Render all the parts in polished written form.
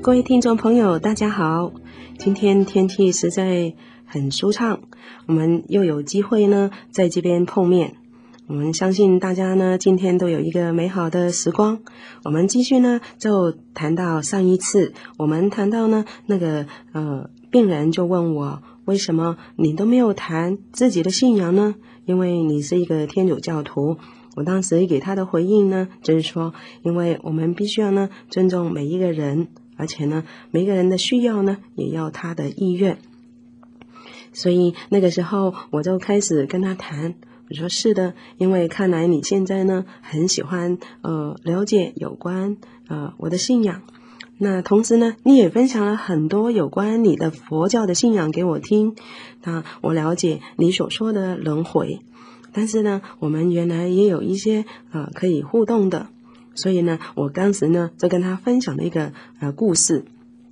各位听众朋友大家好，今天天气实在很舒畅，我们又有机会呢在这边碰面。我们相信大家呢今天都有一个美好的时光。我们继续呢就谈到上一次我们谈到呢那个病人就问我，为什么你都没有谈自己的信仰呢？因为你是一个天主教徒。我当时给他的回应呢就是说，因为我们必须要呢尊重每一个人，而且呢每个人的需要呢也要他的意愿。所以那个时候我就开始跟他谈，我说是的，因为看来你现在呢很喜欢了解有关我的信仰，那同时呢你也分享了很多有关你的佛教的信仰给我听。那我了解你所说的轮回，但是呢我们原来也有一些可以互动的，所以呢我当时呢就跟他分享了一个故事。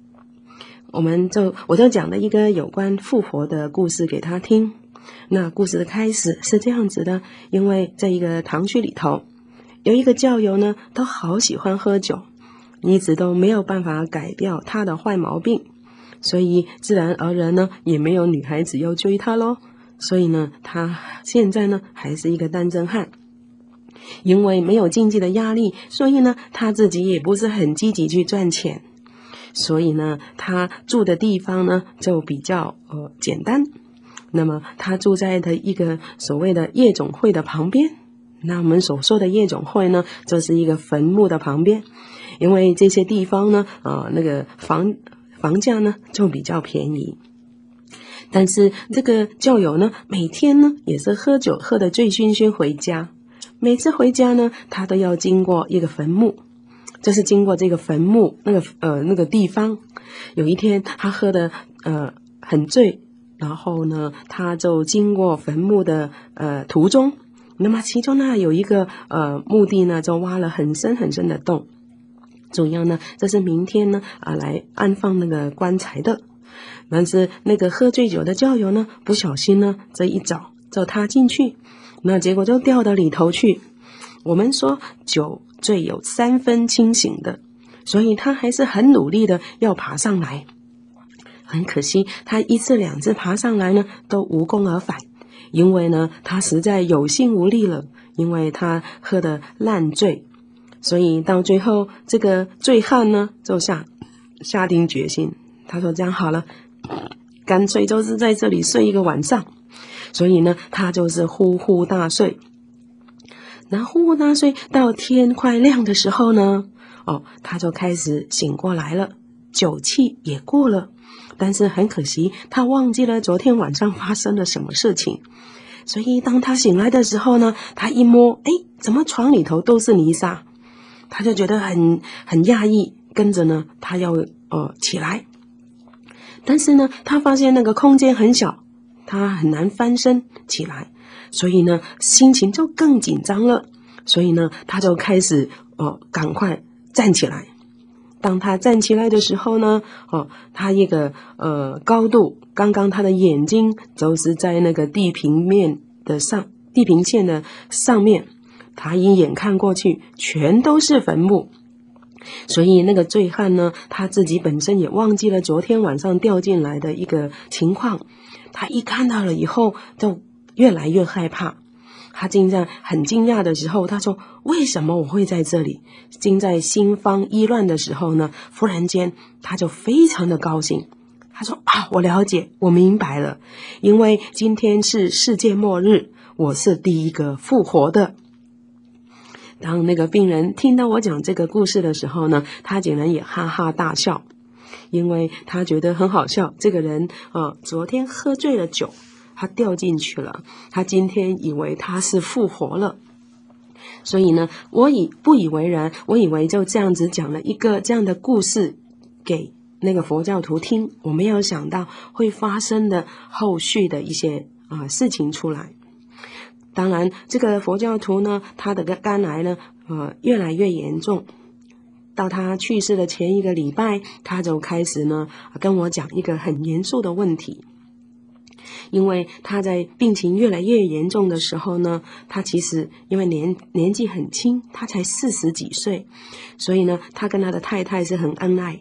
我就讲了一个有关复活的故事给他听。那故事的开始是这样子的，因为在一个堂区里头有一个教友呢都好喜欢喝酒，一直都没有办法改掉他的坏毛病，所以自然而然呢也没有女孩子要追他咯。所以呢他现在呢还是一个单身汉。因为没有经济的压力，所以呢他自己也不是很积极去赚钱，所以呢他住的地方呢就比较简单。那么他住在的一个所谓的夜总会的旁边。那我们所说的夜总会呢就是一个坟墓的旁边，因为这些地方呢那个房价呢就比较便宜。但是这个教友呢每天呢也是喝酒喝得醉醺醺回家，每次回家呢他都要经过一个坟墓，就是经过这个坟墓那个地方。有一天他喝得很醉，然后呢他就经过坟墓的途中，那么其中呢有一个墓地呢就挖了很深很深的洞，主要呢这是明天呢来安放那个棺材的。但是那个喝醉酒的教友呢不小心呢这一脚就踏进去，那结果就掉到里头去。我们说酒醉有3分清醒的，所以他还是很努力的要爬上来。很可惜他1次2次爬上来呢都无功而返，因为呢他实在有心无力了，因为他喝得烂醉。所以到最后这个醉汉呢就下定决心，他说这样好了，干脆就是在这里睡一个晚上。所以呢他就是呼呼大睡，然后呼呼大睡到天快亮的时候呢他就开始醒过来了，酒气也过了，但是很可惜他忘记了昨天晚上发生了什么事情。所以当他醒来的时候呢，他一摸怎么床里头都是泥沙，他就觉得很讶异，跟着呢他要起来。但是呢他发现那个空间很小，他很难翻身起来，所以呢心情就更紧张了。所以呢他就开始赶快站起来。当他站起来的时候呢他一个高度，刚刚他的眼睛就是在那个地平线的上面，他一眼看过去全都是坟墓。所以那个醉汉呢他自己本身也忘记了昨天晚上掉进来的一个情况，他一看到了以后就越来越害怕。他正在很惊讶的时候，他说为什么我会在这里？正在心慌意乱的时候呢，忽然间他就非常的高兴，他说我了解，我明白了，因为今天是世界末日，我是第一个复活的。当那个病人听到我讲这个故事的时候呢，他竟然也哈哈大笑，因为他觉得很好笑。这个人昨天喝醉了酒，他掉进去了，他今天以为他是复活了。所以呢我不以为然，我以为就这样子讲了一个这样的故事给那个佛教徒听，我没有想到会发生的后续的一些事情出来。当然这个佛教徒呢他的肝癌呢越来越严重，到他去世的前1个礼拜，他就开始呢跟我讲一个很严肃的问题。因为他在病情越来越严重的时候呢，他其实因为年纪很轻，他才40几岁，所以呢他跟他的太太是很恩爱。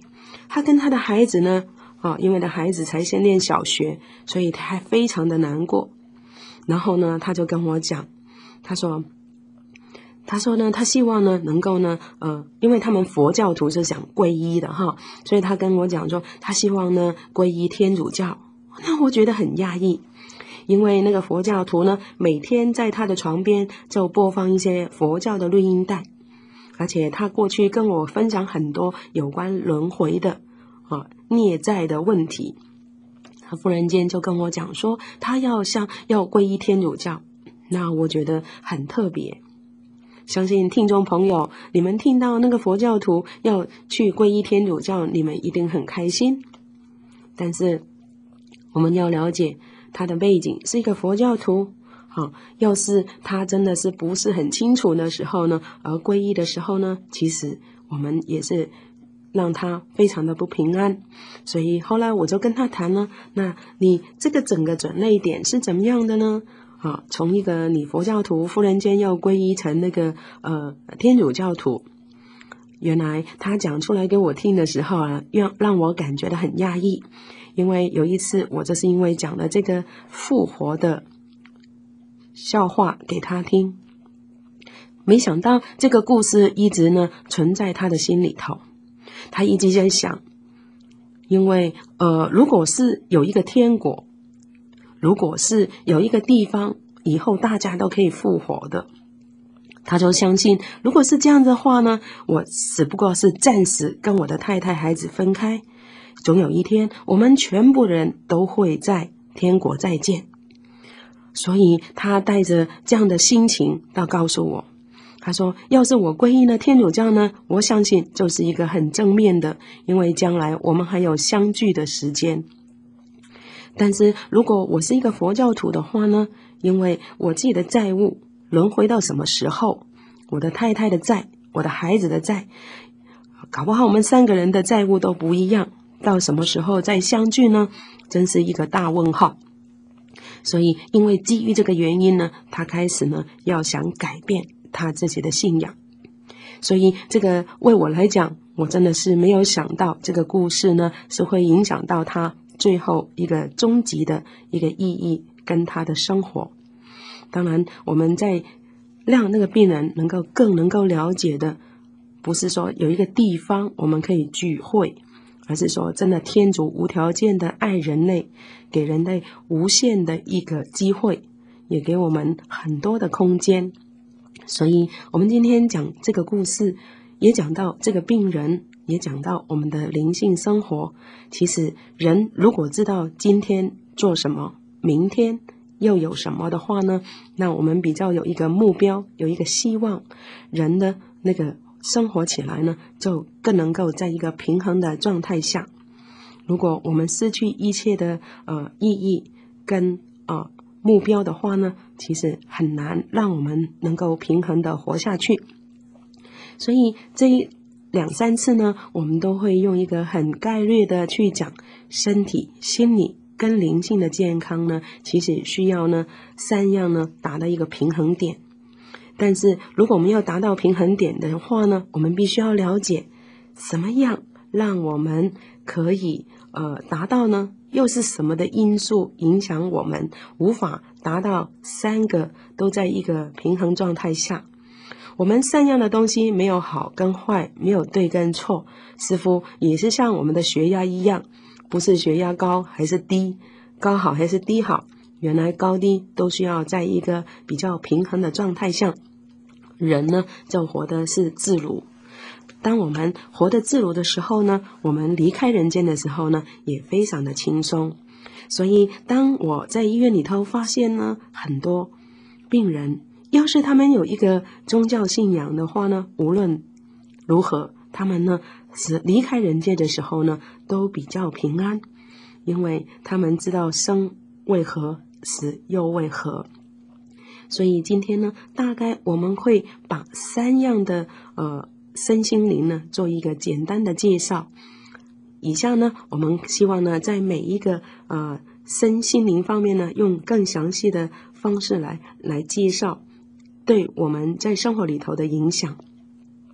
他跟他的孩子呢，因为他孩子才先念小学，所以他还非常的难过。然后呢，他就跟我讲，他说呢，他希望呢能够呢，因为他们佛教徒是想皈依的哈，所以他跟我讲说，他希望呢皈依天主教。那我觉得很讶异，因为那个佛教徒呢，每天在他的床边就播放一些佛教的录音带，而且他过去跟我分享很多有关轮回的孽债的问题。他忽然间就跟我讲说，他要皈依天主教，那我觉得很特别。相信听众朋友，你们听到那个佛教徒要去皈依天主教，你们一定很开心。但是我们要了解他的背景是一个佛教徒，要是他真的是不是很清楚的时候呢，而皈依的时候呢，其实我们也是让他非常的不平安。所以后来我就跟他谈了，那你这个整个转捩点是怎么样的呢？从一个你佛教徒忽然间要皈依成那个天主教徒，原来他讲出来给我听的时候啊，让我感觉到很讶异。因为有一次我就是因为讲了这个复活的笑话给他听，没想到这个故事一直呢存在他的心里头。他一直在想，因为如果是有一个天国，如果是有一个地方以后大家都可以复活的，他就相信如果是这样的话呢，我只不过是暂时跟我的太太孩子分开，总有一天我们全部人都会在天国再见。所以他带着这样的心情到告诉我，他说要是我皈依了天主教呢，我相信就是一个很正面的，因为将来我们还有相聚的时间。但是如果我是一个佛教徒的话呢，因为我自己的债务轮回到什么时候，我的太太的债，我的孩子的债，搞不好我们3个人的债务都不一样，到什么时候再相聚呢？真是一个大问号。所以因为基于这个原因呢，他开始呢要想改变他自己的信仰。所以这个为我来讲，我真的是没有想到这个故事呢是会影响到他最后一个终极的一个意义跟他的生活。当然我们在让那个病人更能够了解的，不是说有一个地方我们可以聚会，而是说真的天主无条件的爱人类，给人类无限的一个机会，也给我们很多的空间。所以我们今天讲这个故事，也讲到这个病人，也讲到我们的灵性生活。其实人如果知道今天做什么，明天又有什么的话呢，那我们比较有一个目标，有一个希望，人的那个生活起来呢，就更能够在一个平衡的状态下。如果我们失去一切的意义跟目标的话呢，其实很难让我们能够平衡的活下去。所以这2、3次呢，我们都会用一个很概略的去讲身体、心理跟灵性的健康呢，其实需要呢3样呢达到一个平衡点。但是如果我们要达到平衡点的话呢，我们必须要了解什么样让我们可以达到呢？又是什么的因素影响我们无法达到3个都在一个平衡状态下？我们3样的东西没有好跟坏，没有对跟错，似乎也是像我们的血压一样，不是血压高还是低，高好还是低好，原来高低都需要在一个比较平衡的状态下。人呢就活的是自如，当我们活得自如的时候呢，我们离开人间的时候呢，也非常的轻松。所以当我在医院里头发现呢，很多病人要是他们有一个宗教信仰的话呢，无论如何他们呢是离开人间的时候呢都比较平安，因为他们知道生为何，死又为何。所以今天呢，大概我们会把3样的身心灵呢做一个简单的介绍。以下呢，我们希望呢在每一个身心灵方面呢，用更详细的方式来介绍对我们在生活里头的影响。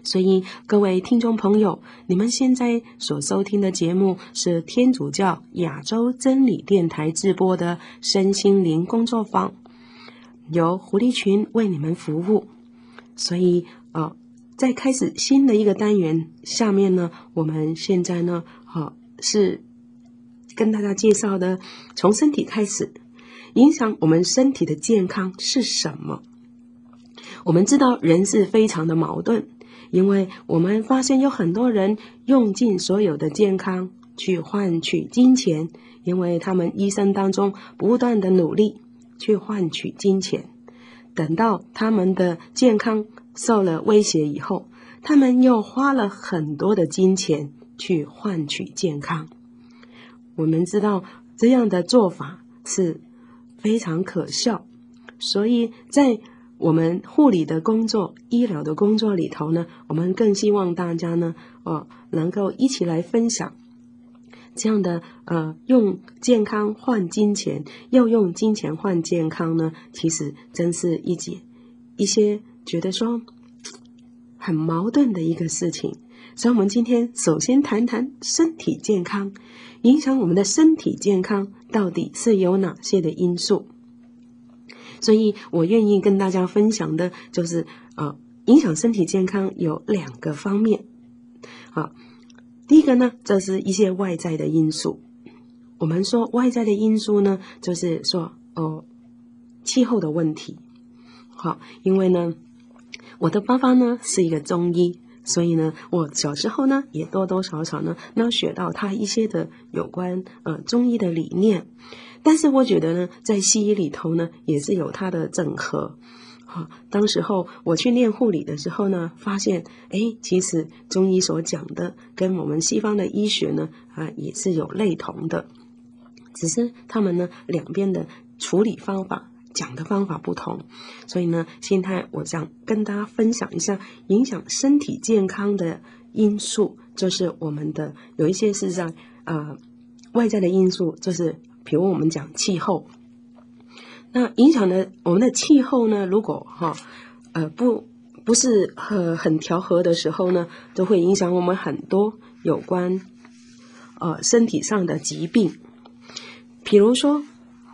所以各位听众朋友，你们现在所收听的节目是天主教亚洲真理电台直播的身心灵工作坊，由狐狸群为你们服务。所以在开始新的一个单元下面呢，我们现在呢是跟大家介绍的，从身体开始，影响我们身体的健康是什么。我们知道人是非常的矛盾，因为我们发现有很多人用尽所有的健康去换取金钱，因为他们一生当中不断的努力去换取金钱，等到他们的健康受了威胁以后，他们又花了很多的金钱去换取健康。我们知道这样的做法是非常可笑，所以在我们护理的工作、医疗的工作里头呢，我们更希望大家呢能够一起来分享这样的用健康换金钱，又用金钱换健康呢，其实真是一些觉得说很矛盾的一个事情。所以我们今天首先谈谈身体健康，影响我们的身体健康到底是有哪些的因素。所以我愿意跟大家分享的就是影响身体健康有2个方面。第一个呢，这是一些外在的因素。我们说外在的因素呢，就是说气候的问题。因为呢我的爸爸呢是一个中医，所以呢我小时候呢也多多少少呢能学到他一些的有关中医的理念。但是我觉得呢，在西医里头呢，也是有它的整合。当时候我去念护理的时候呢，发现其实中医所讲的跟我们西方的医学呢也是有类同的，只是他们呢两边的处理方法讲的方法不同。所以呢，现在我想跟大家分享一下影响身体健康的因素，就是我们的有一些是在外在的因素，就是比如我们讲气候。那影响的我们的气候呢，如果不是很调和的时候呢，都会影响我们很多有关身体上的疾病。比如说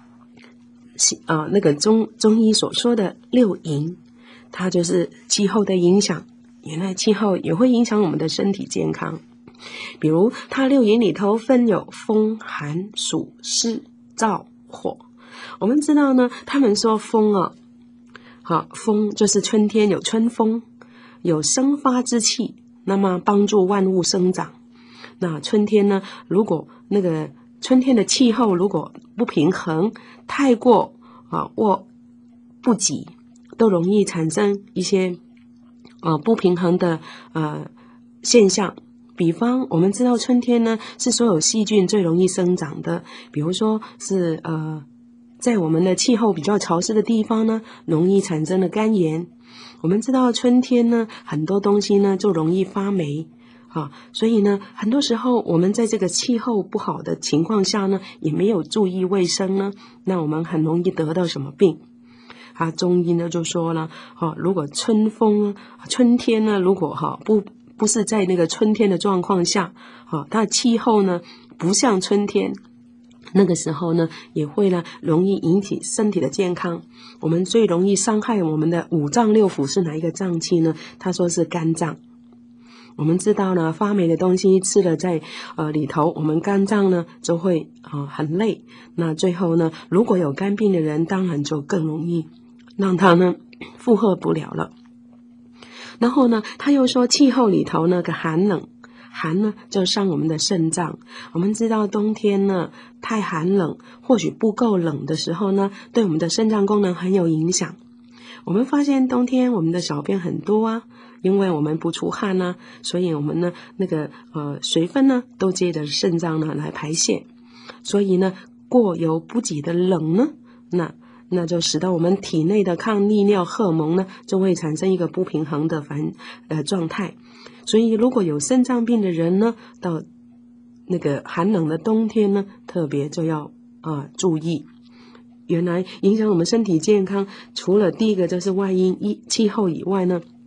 那个中医所说的6淫，它就是气候的影响。原来气候也会影响我们的身体健康。比如它6淫里头分有风、寒、暑、湿、燥、火。我们知道呢，他们说风风就是春天有春风，有生发之气，那么帮助万物生长。那春天呢，如果那个春天的气候如果不平衡，太过或不及，都容易产生一些不平衡的现象。比方我们知道春天呢是所有细菌最容易生长的，比如说是在我们的气候比较潮湿的地方呢，容易产生了肝炎。我们知道春天呢很多东西呢就容易发霉所以呢很多时候我们在这个气候不好的情况下呢，也没有注意卫生呢，那我们很容易得到什么病中医呢就说了如果春天呢如果不是在那个春天的状况下它的气候呢不像春天，那个时候呢也会呢容易引起身体的健康。我们最容易伤害我们的5脏6腑是哪一个脏器呢？他说是肝脏。我们知道呢，发霉的东西吃了在里头，我们肝脏呢就会很累。那最后呢，如果有肝病的人，当然就更容易让他呢负荷不了了。然后呢，他又说气候里头呢个寒冷，寒呢就伤我们的肾脏。我们知道冬天呢太寒冷，或许不够冷的时候呢，对我们的肾脏功能很有影响。我们发现冬天我们的小便很多因为我们不出汗所以我们呢那个水分呢都借着肾脏呢来排泄。所以呢过犹不及的冷呢，那就使得我们体内的抗利尿荷尔蒙呢就会产生一个不平衡的状态。所以如果有肾脏病的人呢，到那个寒冷的冬天呢，特别就要注意。原来影响我们身体健康，除了第一个就是外因气候以外呢，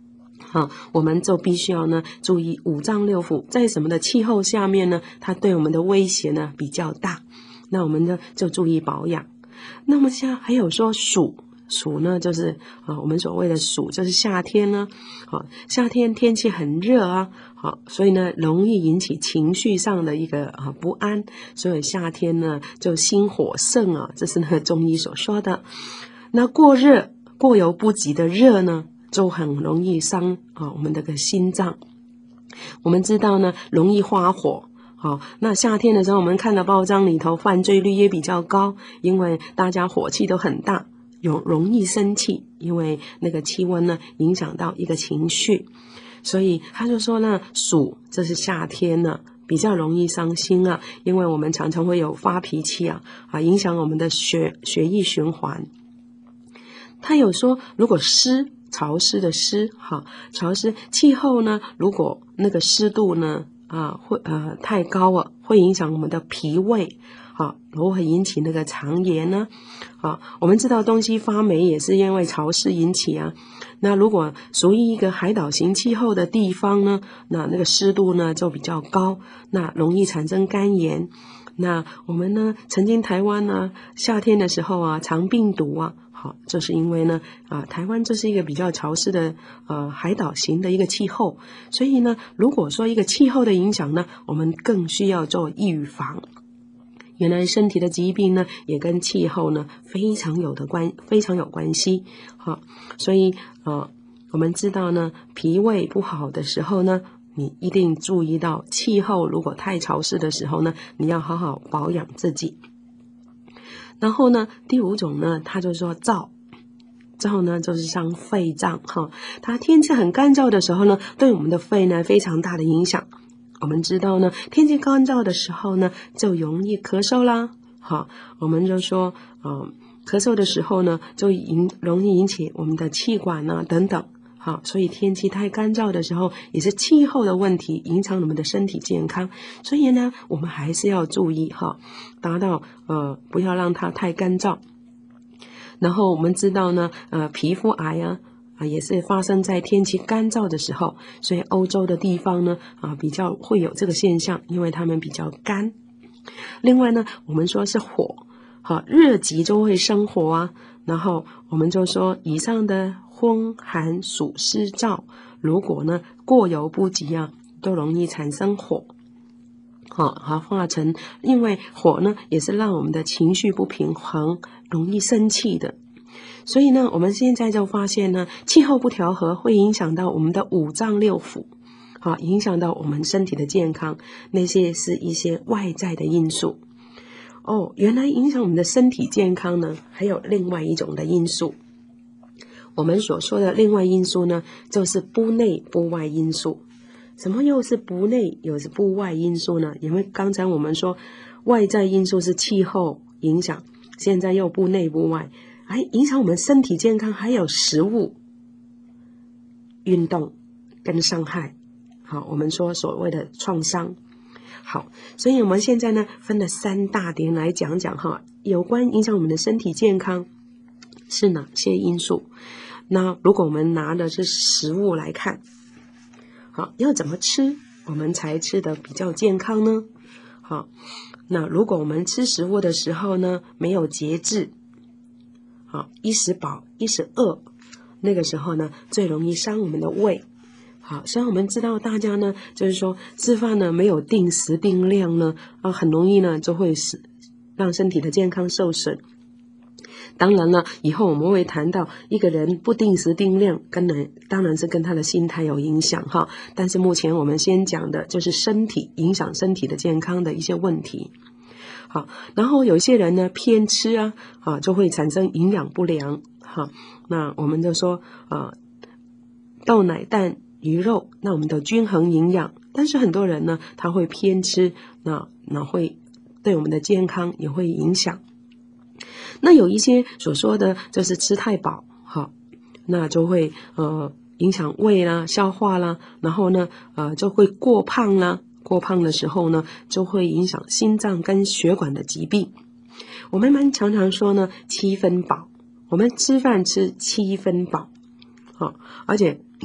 我们就必须要呢注意五脏六腑在什么的气候下面呢，它对我们的威胁呢比较大，那我们呢就注意保养。那么现在还有说暑呢就是我们所谓的暑就是夏天呢，夏天天气很热啊，所以呢容易引起情绪上的一个不安，所以夏天呢就心火盛啊，这是呢中医所说的。那过犹不及的热呢就很容易伤我们的心脏。我们知道呢容易发火，那夏天的时候我们看到报章里头犯罪率也比较高，因为大家火气都很大，容易生气，因为那个气温呢影响到一个情绪。所以他就说呢暑这是夏天呢比较容易伤心啊，因为我们常常会有发脾气影响我们的血液循环。他有说如果潮湿的潮湿气候呢，如果那个湿度呢会太高了，会影响我们的脾胃，如果会引起那个肠炎呢，我们知道东西发霉也是因为潮湿引起啊。那如果属于一个海岛型气候的地方呢，那个湿度呢就比较高，那容易产生肝炎。那我们呢曾经台湾呢夏天的时候肠病毒就是因为呢台湾这是一个比较潮湿的海岛型的一个气候，所以呢如果说一个气候的影响呢，我们更需要做预防。原来身体的疾病呢也跟气候呢非常有关系。所以我们知道呢脾胃不好的时候呢，你一定注意到气候如果太潮湿的时候呢，你要好好保养自己。然后呢第五种呢他就说燥呢就是伤肺脏它天气很干燥的时候呢，对我们的肺呢非常大的影响。我们知道呢天气干燥的时候呢就容易咳嗽啦，我们就说咳嗽的时候呢就容易引起我们的气管等等，所以天气太干燥的时候也是气候的问题影响我们的身体健康。所以呢我们还是要注意达到不要让它太干燥。然后我们知道呢皮肤癌也是发生在天气干燥的时候，所以欧洲的地方呢比较会有这个现象，因为他们比较干。另外呢我们说是火热极就会生火然后我们就说以上的风寒暑湿燥如果呢过犹不及都容易产生火，化成，因为火呢也是让我们的情绪不平衡，容易生气的。所以呢我们现在就发现呢气候不调和会影响到我们的五脏六腑，影响到我们身体的健康，那些是一些外在的因素。原来影响我们的身体健康呢还有另外一种的因素。我们所说的另外因素呢就是不内不外因素。什么又是不内又是不外因素呢？因为刚才我们说外在因素是气候影响，现在又不内不外，影响我们身体健康还有食物、运动跟伤害。我们说所谓的创伤。所以我们现在呢分了3大点来讲有关影响我们的身体健康是哪些因素。那如果我们拿的是食物来看，要怎么吃我们才吃得比较健康呢？那如果我们吃食物的时候呢没有节制，一时饱一时饿，那个时候呢最容易伤我们的胃。所以我们知道大家呢就是说吃饭呢没有定时定量呢很容易呢就会让身体的健康受损。当然了以后我们会谈到一个人不定时定量当然是跟他的心态有影响但是目前我们先讲的就是影响身体的健康的一些问题。然后有些人呢偏吃就会产生营养不良。那我们就说豆奶蛋鱼肉，那我们的均衡营养，但是很多人呢他会偏吃，那会对我们的健康也会影响。那有一些所说的就是吃太饱那就会影响胃啦消化啦，然后呢就会过胖啦，过胖的时候呢就会影响心脏跟血管的疾病。我们常常说呢7分饱，我们吃饭吃7分饱而且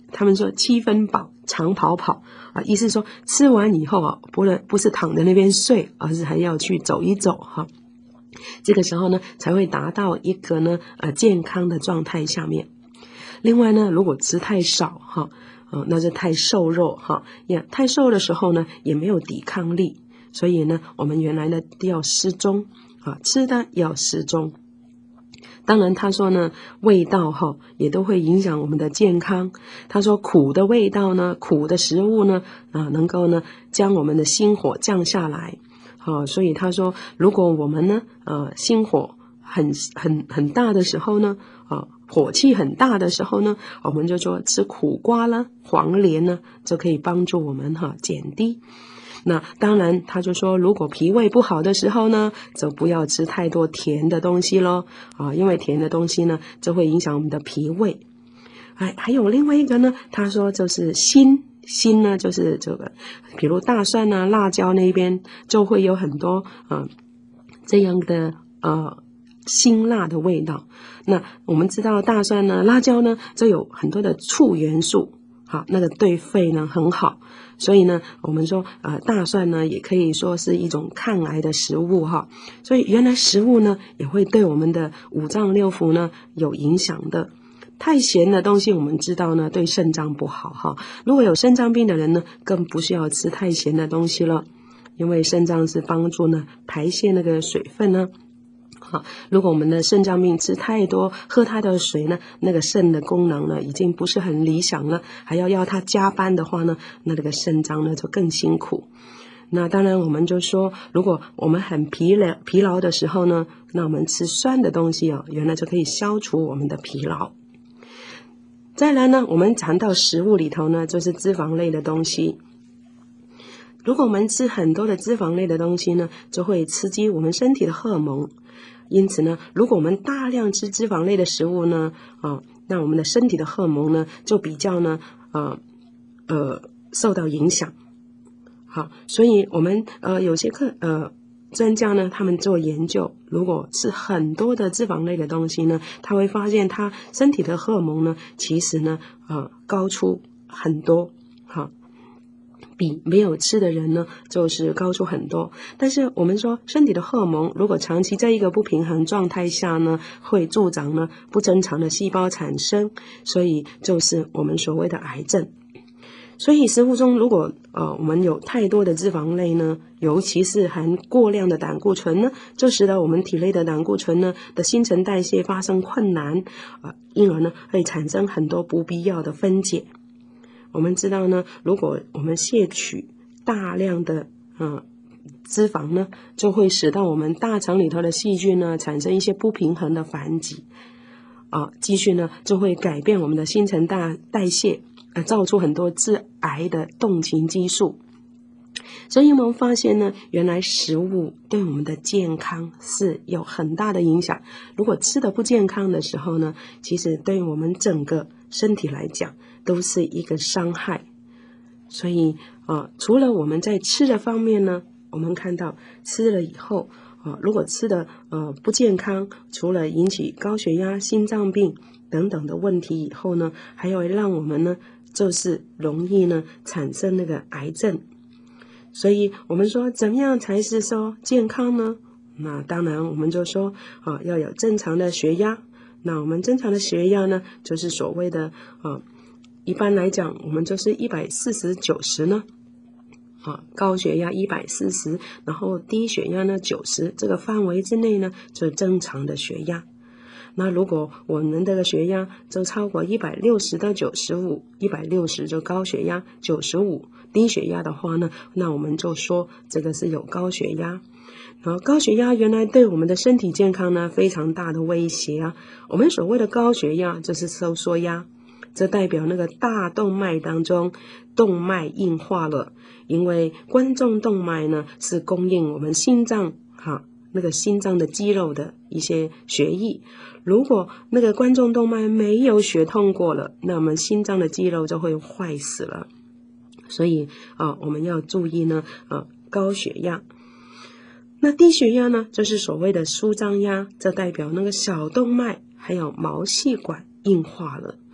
他们说7分饱常跑跑啊，意思说吃完以后啊，不是躺在那边睡，而是还要去走一走哈。这个时候呢，才会达到一个呢健康的状态下面。另外呢，如果吃太少哈，那就太瘦肉哈，太瘦的时候呢，也没有抵抗力。所以呢，我们原来呢要适中啊，吃的要适中。当然他说呢，味道哈也都会影响我们的健康。他说苦的味道呢，苦的食物呢能够呢将我们的心火降下来。所以他说如果我们呢心火很大的时候呢火气很大的时候呢，我们就说吃苦瓜啦、黄连呢，就可以帮助我们减低。那当然他就说如果脾胃不好的时候呢，就不要吃太多甜的东西咯因为甜的东西呢就会影响我们的脾胃。还有另外一个呢，他说就是辛呢，就是这个比如大蒜啊、辣椒那边就会有很多这样的辛辣的味道。那我们知道大蒜呢、辣椒呢就有很多的醋元素，好，那个对肺呢很好。所以呢我们说大蒜呢也可以说是一种抗癌的食物哈。所以原来食物呢也会对我们的五脏六腑呢有影响的。太咸的东西我们知道呢对肾脏不好哈。如果有肾脏病的人呢，更不需要吃太咸的东西了，因为肾脏是帮助呢排泄那个水分呢。如果我们的肾脏病吃太多，喝它的水呢，那个肾的功能呢已经不是很理想了，还要它加班的话呢，那个肾脏呢就更辛苦。那当然我们就说如果我们很疲劳的时候呢，那我们吃酸的东西原来就可以消除我们的疲劳。再来呢，我们谈到食物里头呢，就是脂肪类的东西。如果我们吃很多的脂肪类的东西呢，就会刺激我们身体的荷尔蒙。因此呢，如果我们大量吃脂肪类的食物呢，那我们的身体的荷尔蒙呢，就比较呢，受到影响。好，所以我们有些专家呢，他们做研究，如果吃很多的脂肪类的东西呢，他会发现他身体的荷尔蒙呢，其实呢，高出很多，比没有吃的人呢，就是高出很多。但是我们说身体的荷尔蒙如果长期在一个不平衡状态下呢，会助长呢不正常的细胞产生，所以就是我们所谓的癌症。所以食物中如果我们有太多的脂肪类呢，尤其是含过量的胆固醇呢，就使得我们体内的胆固醇呢的新陈代谢发生困难，因而呢会产生很多不必要的分解。我们知道呢，如果我们摄取大量的脂肪呢，就会使到我们大肠里头的细菌呢产生一些不平衡的反击，继续呢就会改变我们的新陈代谢，造出很多致癌的动情激素。所以我们发现呢，原来食物对我们的健康是有很大的影响。如果吃的不健康的时候呢，其实对我们整个身体来讲都是一个伤害。所以除了我们在吃的方面呢，我们看到吃了以后如果吃的不健康，除了引起高血压、心脏病等等的问题以后呢，还有让我们呢就是容易呢产生那个癌症。所以我们说怎么样才是说健康呢？那当然我们就说要有正常的血压。那我们正常的血压呢，就是所谓的一般来讲我们就是140/90呢，高血压140，然后低血压呢90，这个范围之内呢就是正常的血压。那如果我们的血压就超过160/95 ，160就高血压，95低血压的话呢，那我们就说这个是有高血压。然后高血压原来对我们的身体健康呢非常大的威胁啊。我们所谓的高血压就是收缩压，这代表那个大动脉当中动脉硬化了，因为冠状动脉呢是供应我们心脏那个心脏的肌肉的一些血液。如果那个冠状动脉没有血通过了，那我们心脏的肌肉就会坏死了。所以我们要注意呢高血压。那低血压呢，就是所谓的舒张压，这代表那个小动脉还有毛细管硬化了。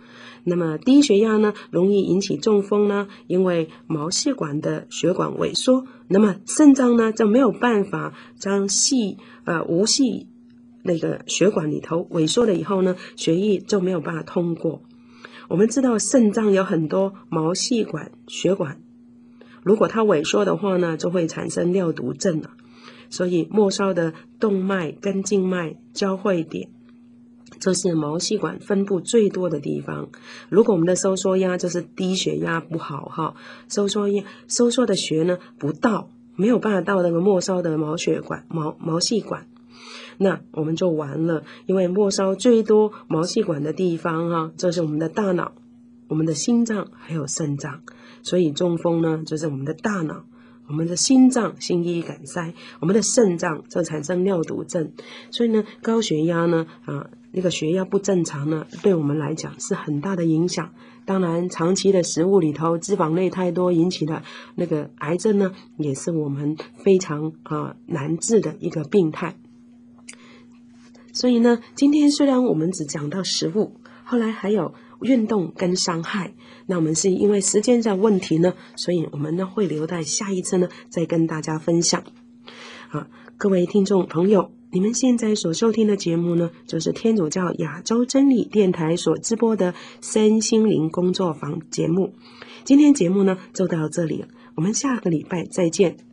那么低血压呢，容易引起中风呢，因为毛细管的血管萎缩，那么肾脏呢就没有办法将无细那个血管里头萎缩了以后呢，血液就没有办法通过。我们知道肾脏有很多毛细管血管，如果它萎缩的话呢，就会产生尿毒症了。所以末梢的动脉跟静脉交汇点，这是毛细管分布最多的地方。如果我们的收缩压就是低血压不好哈，收缩的血呢不到，没有办法到那个末梢的毛细管，那我们就完了。因为末梢最多毛细管的地方哈，就是我们的大脑、我们的心脏还有肾脏。所以中风呢，就是我们的大脑、我们的心脏心肌梗塞，我们的肾脏就产生尿毒症。所以呢，高血压呢那个血压不正常呢，对我们来讲是很大的影响。当然长期的食物里头脂肪类太多引起的那个癌症呢，也是我们非常难治的一个病态。所以呢，今天虽然我们只讲到食物，后来还有运动跟伤害，那我们是因为时间的问题呢，所以我们呢会留在下一次呢再跟大家分享。各位听众朋友，你们现在所收听的节目呢，就是天主教亚洲真理电台所直播的身心灵工作坊节目。今天节目呢就到这里了，我们下个礼拜再见。